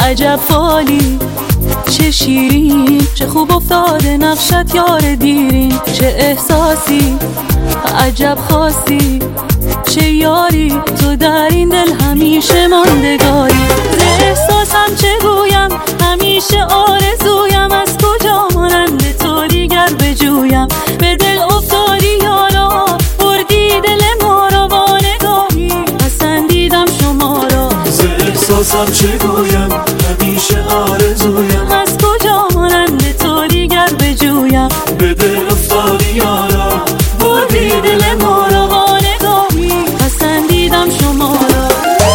عجب فالی، چه شیرین، چه خوب افتاده نقشت یار دیرین. چه احساسی، عجب خاصی، چه یاری تو در این دل همیشه ماندگاری. ز احساسم چه گویم، همیشه آرزویم از کجا مانند تو دیگر بجویم. به دل افتادی یارا، بردی دل ما را با نگاهی، پسندیدم شما را. ز احساسم چه گویم، همیشه آرزویم از کجا مانند تو دیگر بجویم. به دل افتادی یارا، بردی دل ما را با نگاهی، پسندیدم شما را.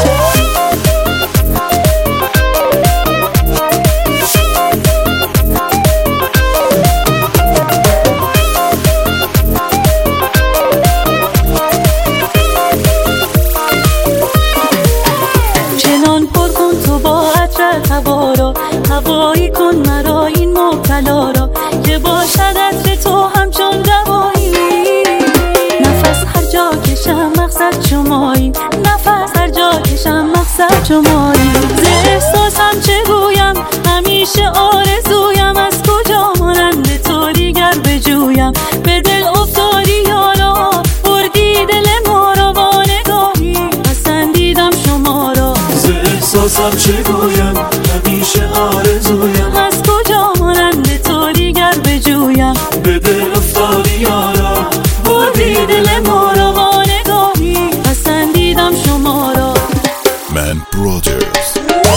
چنان پر کن تو با عطرت هوا را، هوایی کن مرا این مبتلا را، که باشد عطر تو همچون دوایی. نفس هر جا کشم مقصد شمایی، نفس هر جا کشم مقصد شمایی. ز احساسم چه گویم، همیشه آرزویم از کجا مانند تو دیگر بجویم. به دل افتادی یارا، بردی دل ما را با نگاهی، پسندیدم شما را. ز احساسم چه گویم، همیشه آرزویم از کجا مانند تو دیگر بجویم. به دل افتادی یارا، بردی دل ما را با نگاهی، پسندیدم شما را. Man Brothers.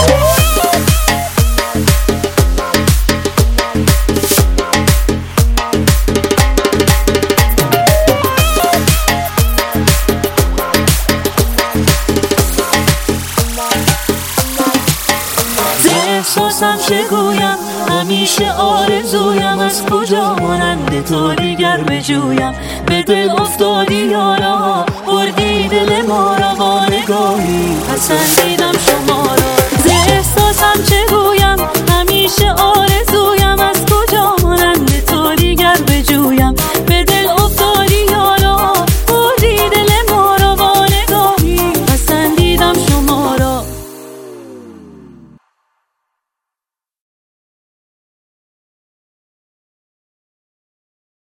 احساسم چه گویم، همیشه آرزویم از کجا مانند تو دیگر بجویم. به دل افتادی یارا، بردی دل ما را با نگاهی، پسندیدم